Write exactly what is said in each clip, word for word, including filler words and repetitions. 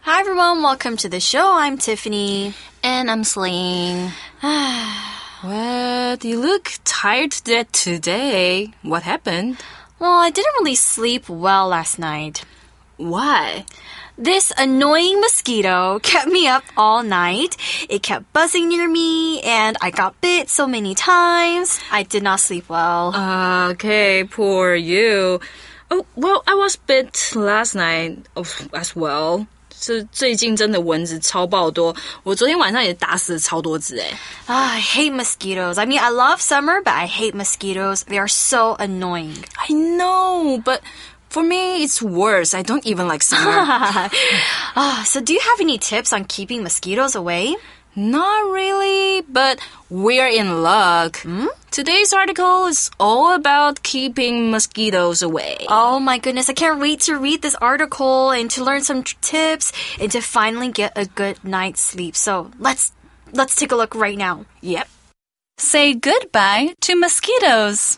Hi everyone, welcome to the show. I'm Tiffany. And I'm Celine. What? You look tired today. What happened? Well, I didn't really sleep well last night. Why? This annoying mosquito kept me up all night. It kept buzzing near me, and I got bit so many times. I did not sleep well. Uh, okay, poor you. Oh, well, I was bit last night as well. 是最近真的蚊子超爆多，我昨天晚上也打死了超多只诶。 Ah, I hate mosquitoes. I mean, I love summer, but I hate mosquitoes. They are so annoying. I know, but for me, it's worse. I don't even like summer. Ah, so do you have any tips on keeping mosquitoes away? Not really, but we're in luck. Hmm? Today's article is all about keeping mosquitoes away. Oh my goodness, I can't wait to read this article and to learn some t- tips and to finally get a good night's sleep. So let's let's take a look right now. Yep. Say goodbye to mosquitoes.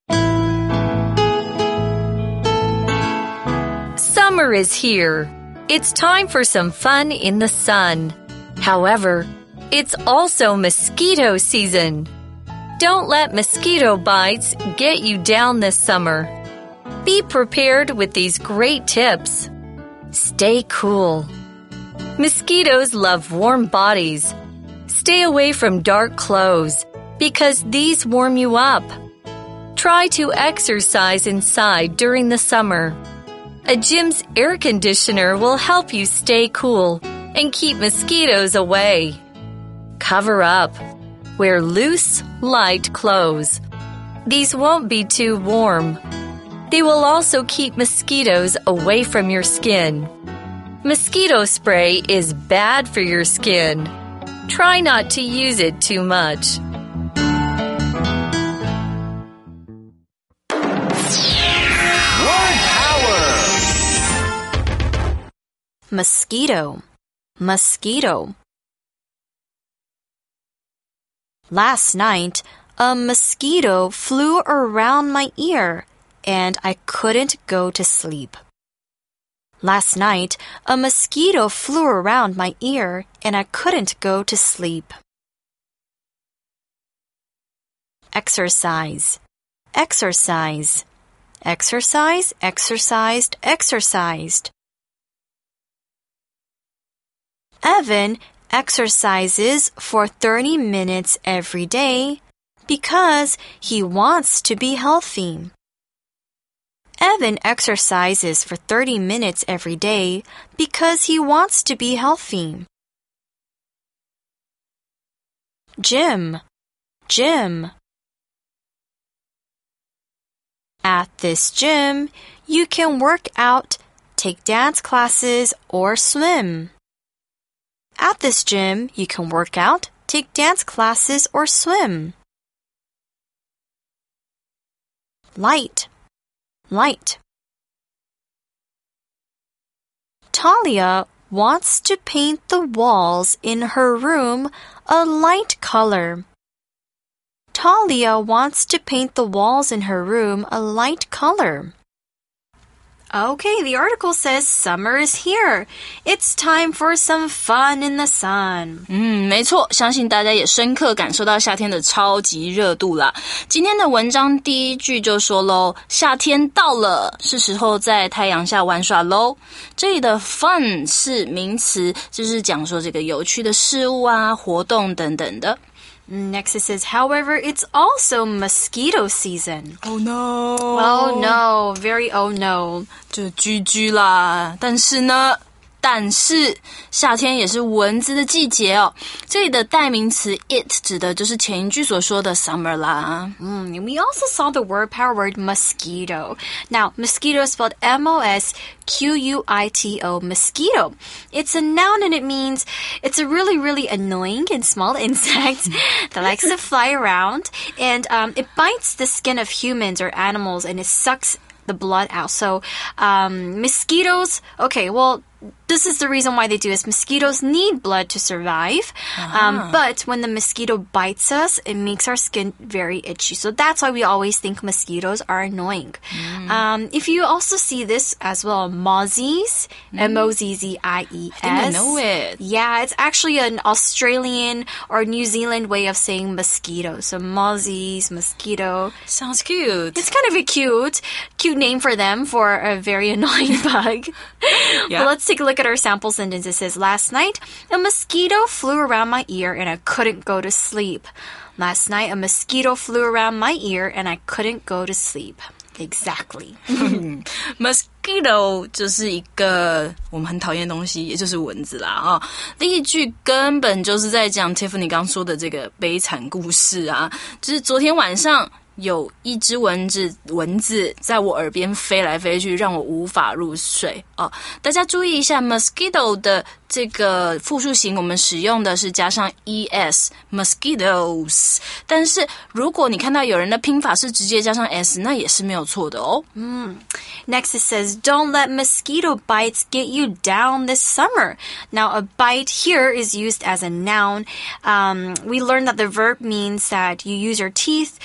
Summer is here. It's time for some fun in the sun. However, it's also mosquito season. Don't let mosquito bites get you down this summer. Be prepared with these great tips. Stay cool. Mosquitoes love warm bodies. Stay away from dark clothes because these warm you up. Try to exercise inside during the summer. A gym's air conditioner will help you stay cool and keep mosquitoes away. Cover up. Wear loose, light clothes. These won't be too warm. They will also keep mosquitoes away from your skin. Mosquito spray is bad for your skin. Try not to use it too much. Word power! Mosquito. Mosquito. Last night, a mosquito flew around my ear, and I couldn't go to sleep. Last night, a mosquito flew around my ear, and I couldn't go to sleep. Exercise. Exercise. Exercise, exercised, exercised. Evan exercises for thirty minutes every day because he wants to be healthy. Evan exercises for thirty minutes every day because he wants to be healthy. Gym. Gym. At this gym, you can work out, take dance classes, or swim. At this gym, you can work out, take dance classes, or swim. Light. Light. Talia wants to paint the walls in her room a light color. Talia wants to paint the walls in her room a light color. Okay, the article says summer is here. It's time for some fun in the sun. 嗯，没错，相信大家也深刻感受到夏天的超级热度啦。今天的文章第一句就说咯，夏天到了，是时候在太阳下玩耍咯。这里的 fun 是名词，就是讲说这个有趣的事物啊、活动等等的。 Next it says, however, it's also mosquito season. Oh no! Oh no, very oh no. 就居居啦，但是呢，但是夏天也是蚊子的季节哦。这里的代名词 it 指的就是前一句所说的 summer 啦。 Mm, and we also saw the word power word mosquito. Now, mosquito is spelled M O S Q U I T O, mosquito. It's a noun and it means it's a really, really annoying and small insect that likes to fly around. And um, it bites the skin of humans or animals and it sucks the blood out. So, um, mosquitoes, okay, well, this is the reason why they do is mosquitoes need blood to survive. Uh-huh. Um, but when the mosquito bites us, it makes our skin very itchy. So that's why we always think mosquitoes are annoying. Mm. Um, if you also see this as well, mozzies, mm. M O Z Z I E S. I think I know it. Yeah, it's actually an Australian or New Zealand way of saying mosquito. So mozzies, mosquito. Sounds cute. It's kind of a cute, cute name for them for a very annoying bug. Yeah. But let's take a look at our sample sentence. It says, last night, a mosquito flew around my ear and I couldn't go to sleep. Last night, a mosquito flew around my ear and I couldn't go to sleep. Exactly. Mosquito 就是一个我们很讨厌的东西，也就是蚊子啦啊。例句根本就是在讲 Tiffany 刚说的这个悲惨故事啊，就是昨天晚上有一只蚊子蚊子在我耳边飞来飞去，让我无法入睡哦。大家注意一下 mosquito 的这个复数形，我们使用的是加上 es mosquitoes， 但是如果你看到有人的拼法是直接加上 s， 那也是没有错的哦。 嗯 Next it says, don't let mosquito bites get you down this summer. Now a bite here is used as a noun. Um, we learned that the verb means that you use your teeth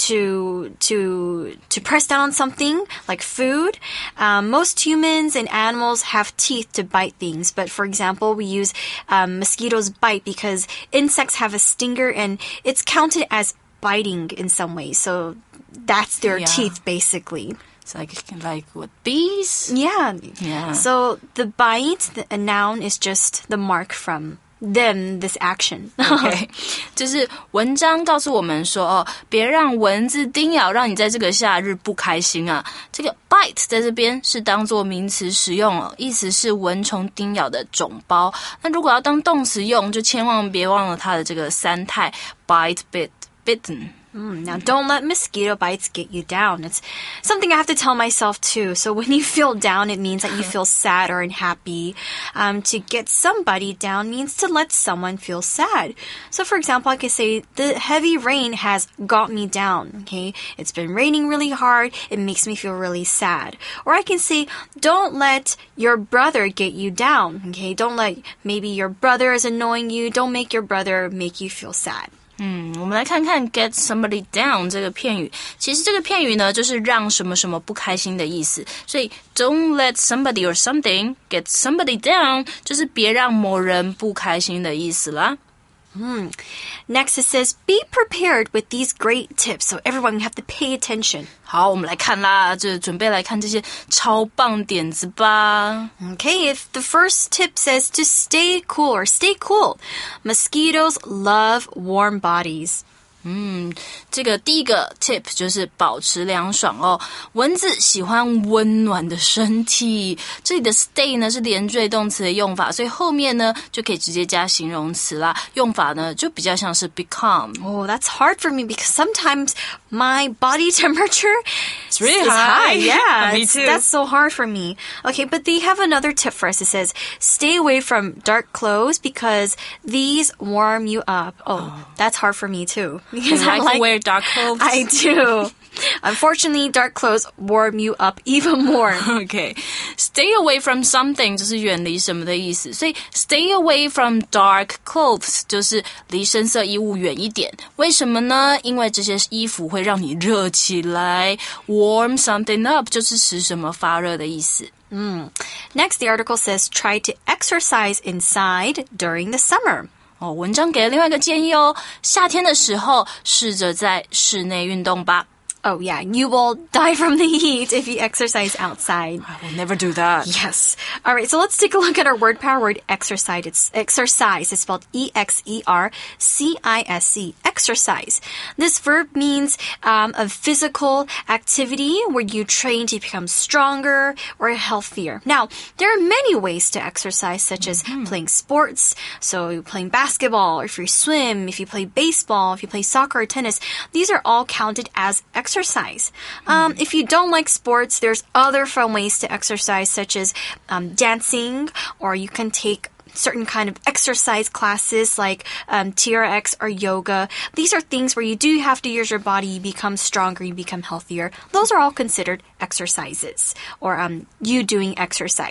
to to to press down on something like food. Um, most humans and animals have teeth to bite things, but for example, we use um, mosquitoes bite because insects have a stinger and it's counted as biting in some way. So that's their yeah. teeth basically. It's like, like what, bees? Yeah. Yeah. So the bite, the, a noun, is just the mark from them, this action. OK， 就是文章告诉我们说哦，别让蚊子叮咬，让你在这个夏日不开心啊。这个 bite 在这边是当作名词使用哦，意思是蚊虫叮咬的肿包。那如果要当动词用，就千万别忘了它的这个三态 bite, bit, bitten。 Mm, now, don't let mosquito bites get you down. It's something I have to tell myself too. So when you feel down, it means that you feel sad or unhappy. Um, to get somebody down means to let someone feel sad. So for example, I could say, the heavy rain has got me down. Okay, it's been raining really hard. It makes me feel really sad. Or I can say, don't let your brother get you down. Okay, don't let maybe your brother is annoying you. Don't make your brother make you feel sad. 嗯，我们来看看 get somebody down 这个片语。其实这个片语呢，就是让什么什么不开心的意思。所以 don't let somebody or something get somebody down 就是别让某人不开心的意思啦。 Hmm. Next it says, be prepared with these great tips. So everyone, you have to pay attention. 好，我们来看啦，就准备来看这些超棒点子吧。 Okay, if the first tip says to stay cool or stay cool. Mosquitoes love warm bodies. 嗯，这个第一个 tip 就是保持凉爽哦。蚊子喜欢温暖的身体，这里的 stay 呢是连缀动词的用法，所以后面呢就可以直接加形容词啦。用法呢就比较像是 become. Oh, that's hard for me because sometimes my body temperature is really is high. high. Yeah, Me too. That's so hard for me. Okay, but they have another tip for us. It says, stay away from dark clothes because these warm you up. Oh, oh. That's hard for me too. Because you like, I like to wear dark clothes? I do. Unfortunately, dark clothes warm you up even more. Okay. Stay away from something 就是远离什么的意思。所以 stay away from dark clothes 就是离深色衣物远一点。为什么呢？因为这些衣服会让你热起来。Warm something up 就是使什么发热的意思。 Mm. Next, the article says, try to exercise inside during the summer. 哦，文章给了另外一个建议哦，夏天的时候试着在室内运动吧。 Oh, yeah. You will die from the heat if you exercise outside. I will never do that. Yes. All right. So let's take a look at our word power word exercise. It's exercise. It's spelled E X E R C I S E. Exercise. This verb means um, a physical activity where you train to become stronger or healthier. Now, there are many ways to exercise, such as mm-hmm. playing sports. So you're playing basketball, or if you swim, if you play baseball, if you play soccer or tennis. These are all counted as exercise. Exercise. Um, mm. If you don't like sports, there's other fun ways to exercise, such as um, dancing, or you can take certain kind of exercise classes like um, T R X or yoga. These are things where you do have to use your body, you become stronger, you become healthier. Those are all considered exercises, or um, you doing exercise.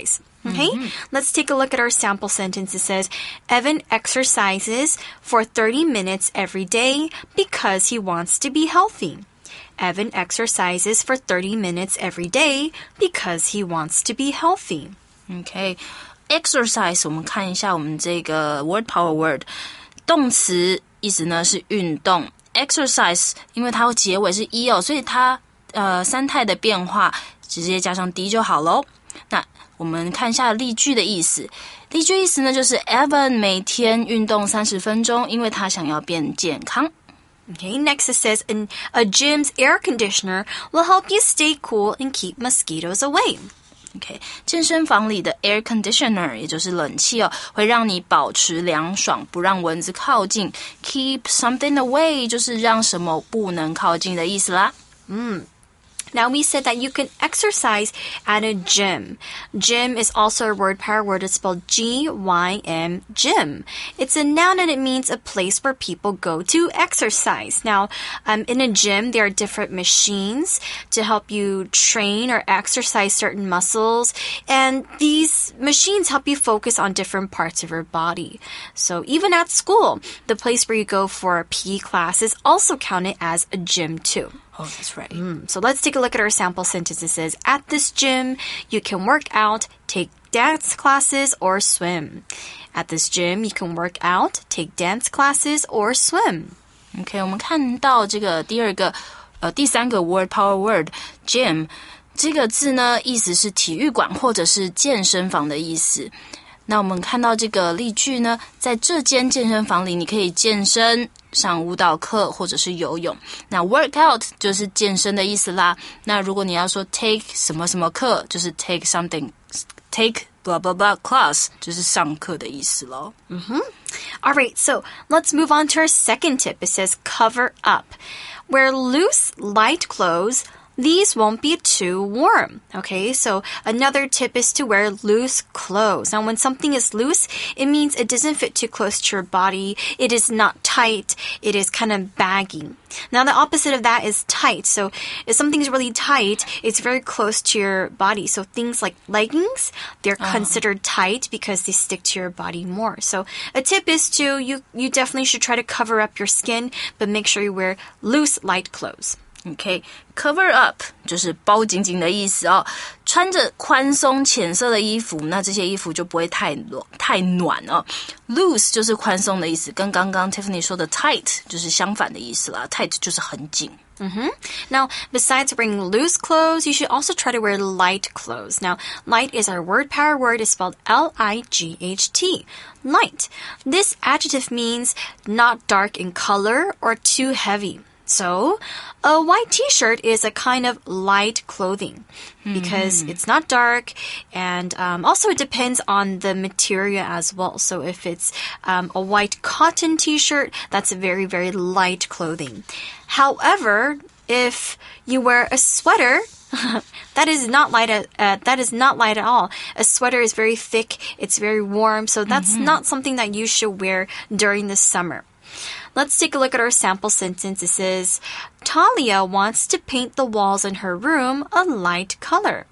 Okay, mm-hmm. Let's take a look at our sample sentence. It says, Evan exercises for thirty minutes every day because he wants to be healthy. Evan exercises for thirty minutes every day because he wants to be healthy. Okay, exercise 我们看一下我们这个 word power word 动词意思呢是运动 exercise 因为它结尾是 e 哦，所以它呃三态的变化直接加上 d 就好咯。那我们看一下例句的意思。例句意思呢就是 Evan 每天运动三十分钟，因为他想要变健康。 Okay, next it says, a gym's air conditioner will help you stay cool and keep mosquitoes away. Okay, 健身房里的 air conditioner 也就是冷气哦，会让你保持凉爽，不让蚊子靠近。Keep something away 就是让什么不能靠近的意思啦。 嗯。Now we said that you can exercise at a gym. Gym is also a word power word. It's spelled G Y M, gym. It's a noun and it means a place where people go to exercise. Now, um, in a gym, there are different machines to help you train or exercise certain muscles. And these machines help you focus on different parts of your body. So even at school, the place where you go for P E class is also counted as a gym too. Oh, that's right. Mm, so let's take a look at our sample sentences. It says, at this gym, you can work out, take dance classes, or swim. At this gym, you can work out, take dance classes, or swim. Okay, 我们看到这个第二个呃第三个 word power word gym 这个字呢，意思是体育馆或者是健身房的意思。那我们看到这个例句呢，在这间健身房里，你可以健身、上舞蹈课或者是游泳。那 workout 就是健身的意思啦。那如果你要说 take 什么什么课，就是 take something, take blah blah blah class 就是上课的意思咯。 Mm-hmm. All right, so let's move on to our second tip. It says cover up. Wear loose, light clothes. These won't be too warm. Okay, so another tip is to wear loose clothes. Now, when something is loose, it means it doesn't fit too close to your body. It is not tight. It is kind of baggy. Now, the opposite of that is tight. So if something's really tight, it's very close to your body. So things like leggings, they're uh-huh. considered tight because they stick to your body more. So a tip is to, you, you definitely should try to cover up your skin, but make sure you wear loose, light clothes. Okay, cover up 就是包紧紧的意思哦。穿着宽松浅色的衣服，那这些衣服就不会太暖太暖哦。Loose 就是宽松的意思，跟刚刚 Tiffany 说的 tight 就是相反的意思啦。Tight 就是很紧。 Mm-hmm. Now, besides wearing loose clothes, you should also try to wear light clothes. Now, light is our word power word. It's spelled L I G H T. Light. This adjective means not dark in color or too heavy. So, a white t-shirt is a kind of light clothing because mm-hmm. it's not dark, and um, also it depends on the material as well. So if it's um, a white cotton t-shirt, that's a very, very light clothing. However, if you wear a sweater, that is not light at, uh, that is not light at all. A sweater is very thick, it's very warm, so that's mm-hmm. not something that you should wear during the summer. Let's take a look at our sample sentence. It says, Talia wants to paint the walls in her room a light color.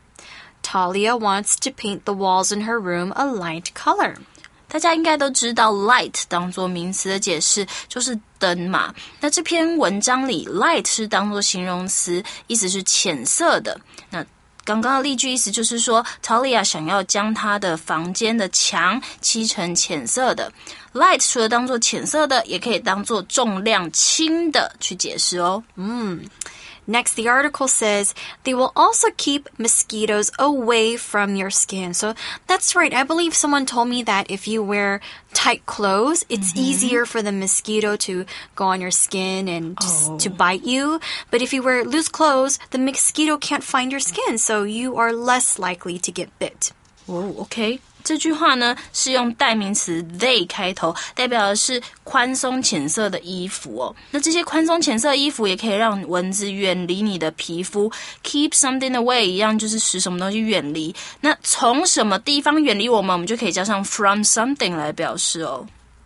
Talia wants to paint the walls in her room a light color. 大家应该都知道 light 当作名词的解释就是灯嘛。那这篇文章里 light 是当作形容词，意思是浅色的。那刚刚的例句意思就是说 Talia 想要将她的房间的墙漆成浅色的。Light 除了当作浅色的，也可以当作重量轻的去解释哦。 嗯。Next, the article says, they will also keep mosquitoes away from your skin. So that's right. I believe someone told me that if you wear tight clothes, it's mm-hmm. easier for the mosquito to go on your skin and oh. to bite you. But if you wear loose clothes, the mosquito can't find your skin, so you are less likely to get bit. Oh, okay. 这句话呢是用代名词 they 开头，代表的是宽松浅色的衣服哦。那这些宽松浅色的衣服也可以让蚊子远离你的皮肤 ，keep something away 一样就是使什么东西远离。那从什么地方远离我们，我们就可以加上 from something 来表示哦。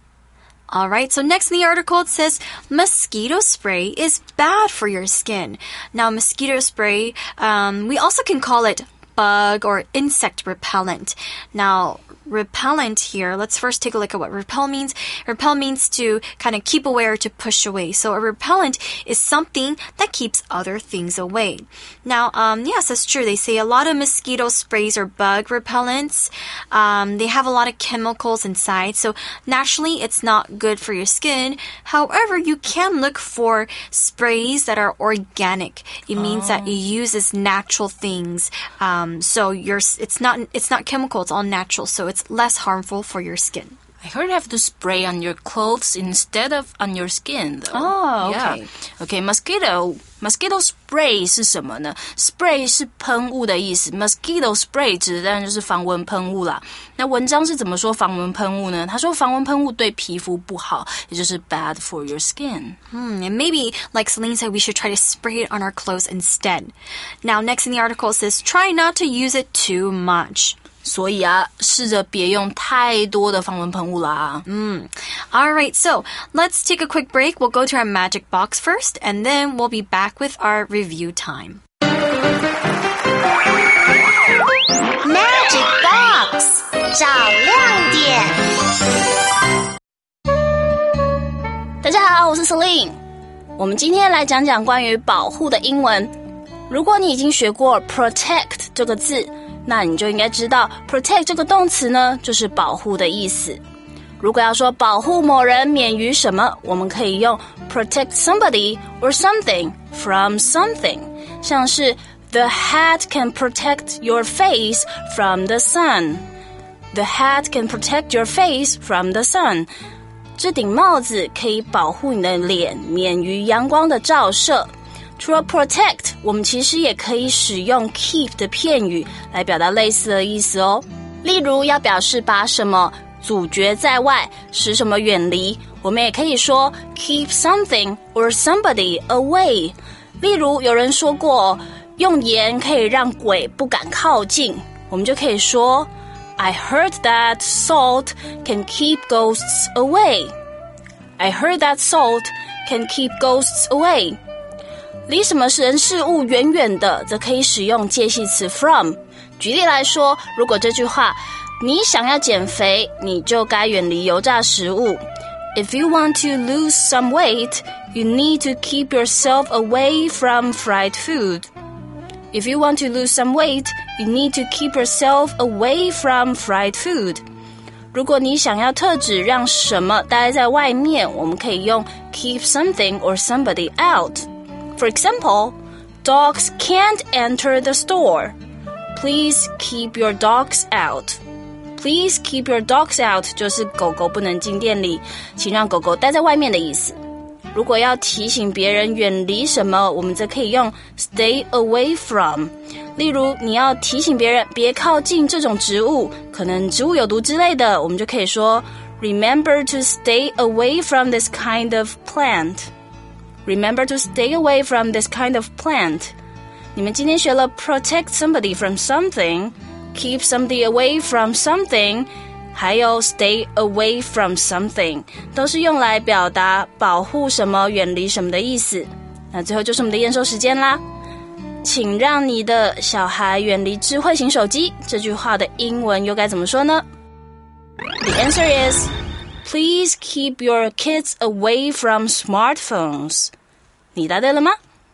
All right, so next in the article it says, mosquito spray is bad for your skin. Now, mosquito spray, um, we also can call it bug or insect repellent. Now, repellent here, let's first take a look at what repel means. Repel means to kind of keep away or to push away. So a repellent is something that keeps other things away. Now, um, yes, that's true. They say a lot of mosquito sprays or bug repellents, um, they have a lot of chemicals inside. So naturally, it's not good for your skin. However, you can look for sprays that are organic. It means oh. that it uses natural things. Um, so you're, it's not, it's not chemical, it's all natural. So it's less harmful for your skin. I heard you have to spray on your clothes instead of on your skin, though. Oh, okay. Yeah. Okay, mosquito, mosquito spray 是什么呢？ Spray 是喷雾的意思 ，mosquito spray 指的当然就是防蚊喷雾啦。那文章是怎么说防蚊喷雾呢？他说防蚊喷雾对皮肤不好，也就是 bad for your skin. Hmm, and maybe, like Celine said, we should try to spray it on our clothes instead. Now, next in the article says, try not to use it too much. 所以啊，试着别用太多的防蚊喷雾啦。 Mm. All right, so let's take a quick break. We'll go to our magic box first, and then we'll be back with our review time. Magic box 找亮点。 大家好，我是 Celine。我们今天来讲讲关于保护的英文。如果你已经学过 protect 这个字，那你就应该知道 protect 这个动词呢，就是保护的意思。如果要说保护某人免于什么，我们可以用 protect somebody or something from something， 像是 The hat can protect your face from the sun. The hat can protect your face from the sun. 这顶帽子可以保护你的脸免于阳光的照射。除了 protect， 我们其实也可以使用 keep 的片语来表达类似的意思哦。例如要表示把什么阻绝在外，使什么远离，我们也可以说 keep something or somebody away。例如有人说过，用盐可以让鬼不敢靠近，我们就可以说 I heard that salt can keep ghosts away. I heard that salt can keep ghosts away.离什么人事物远远的，则可以使用介系词 from。举例来说，如果这句话你想要减肥，你就该远离油炸食物。If you want to lose some weight, you need to keep yourself away from fried food. If you want to lose some weight, you need to keep yourself away from fried food. 如果你想要特指让什么待在外面，我们可以用 keep something or somebody out。For example, dogs can't enter the store. Please keep your dogs out. Please keep your dogs out 就是狗狗不能进店里，请让狗狗待在外面的意思。如果要提醒别人远离什么，我们则可以用 stay away from。例如，你要提醒别人别靠近这种植物，可能植物有毒之类的，我们就可以说 Remember to stay away from this kind of plant.Remember to stay away from this kind of plant. 你们今天学了 protect somebody from something, keep somebody away from something, 还有 stay away from something, 都是用来表达保护什么、远离什么的意思。那最后就是我们的验收时间啦。请让你的小孩远离智慧型手机，这句话的英文又该怎么说呢？ The answer is Please keep your kids away from smartphones. 你答对了吗？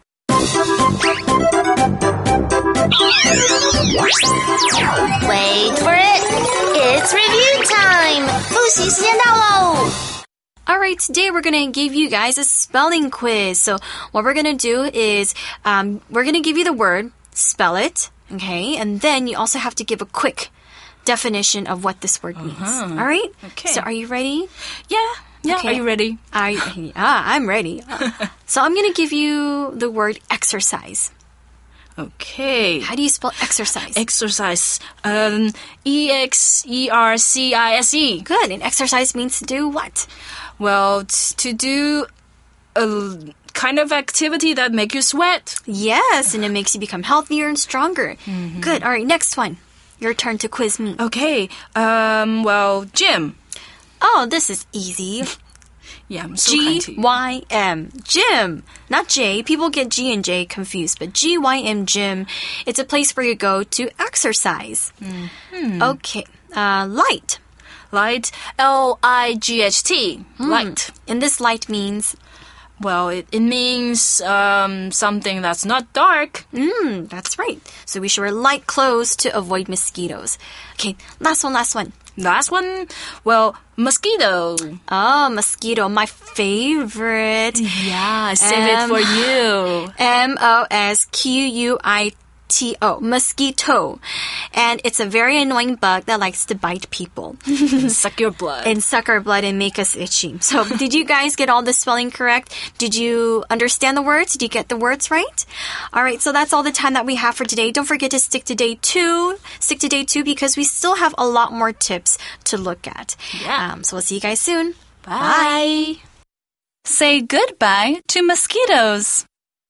Wait for it. It's review time. 复习时间到喽。 Alright, today we're going to give you guys a spelling quiz. So what we're going to do is um, we're going to give you the word, spell it, okay? And then you also have to give a quick definition of what this word means. Uh-huh. All right? Okay. So are you ready? Yeah. Yeah. Okay. Are you ready? I, ah, I'm ready. So I'm going to give you the word exercise. Okay. How do you spell exercise? Exercise. Um, E X E R C I S E. Good. And exercise means to do what? Well, t- to do a kind of activity that make you sweat. Yes, and it makes you become healthier and stronger. Mm-hmm. Good. All right, next one. Your turn to quiz me. Okay. Um, well, gym. Oh, this is easy. Yeah, I'm so G kind to you. Y M, gym, not J. People get G and J confused, but G Y M, gym. It's a place where you go to exercise. Mm-hmm. Okay, uh, light. Light, L I G H T, Mm. light. And this light means, Well, it, it means um, something that's not dark. mm, that's right. So we should wear light clothes to avoid mosquitoes. Okay, last one, last one. Last one, well, mosquito. Oh, mosquito, my favorite. Yeah, save it Um, for you. M O S Q U I T O, mosquito. And it's a very annoying bug that likes to bite people Suck your blood. and suck our blood and make us itchy. So, did you guys get all the spelling correct? Did you understand the words? Did you get the words right? All right, so that's all the time that we have for today. Don't forget to stick to day two. Stick to day two because we still have a lot more tips to look at. Yeah. Um, so, we'll see you guys soon. Bye. Say goodbye to mosquitoes.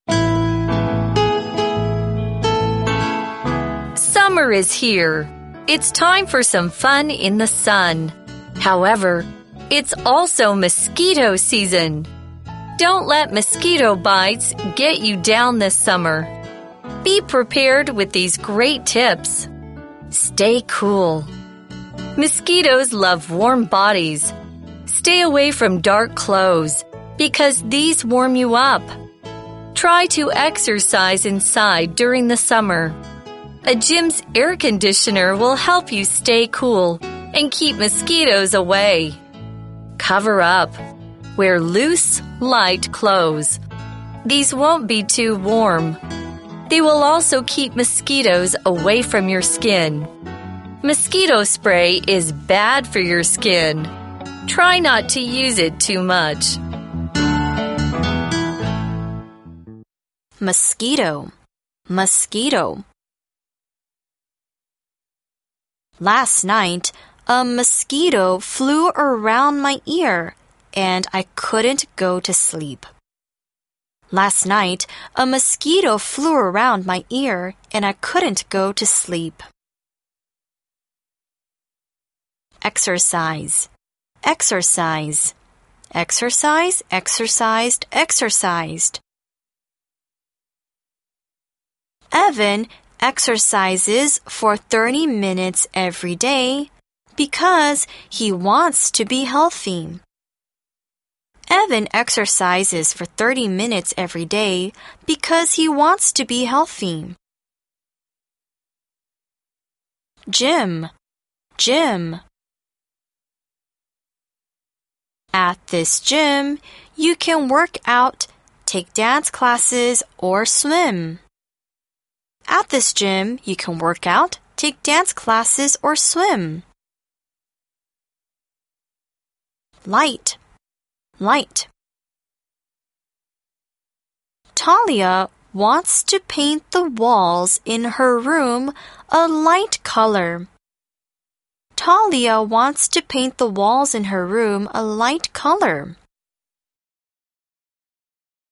Summer is here. It's time for some fun in the sun. However, it's also mosquito season. Don't let mosquito bites get you down this summer. Be prepared with these great tips. Stay cool. Mosquitoes love warm bodies. Stay away from dark clothes because these warm you up. Try to exercise inside during the summer. A gym's air conditioner will help you stay cool and keep mosquitoes away. Cover up. Wear loose, light clothes. These won't be too warm. They will also keep mosquitoes away from your skin. Mosquito spray is bad for your skin. Try not to use it too much. Mosquito, mosquito. Last night, a mosquito flew around my ear, and I couldn't go to sleep. Last night, a mosquito flew around my ear, and I couldn't go to sleep. Exercise, exercise, exercise, exercised, exercised. Evan exercises for thirty minutes every day because he wants to be healthy. Evan exercises for thirty minutes every day because he wants to be healthy. Gym, gym. At this gym, you can work out, take dance classes, or swim. At this gym, you can work out, take dance classes, or swim. Light, light. Talia wants to paint the walls in her room a light color. Talia wants to paint the walls in her room a light color.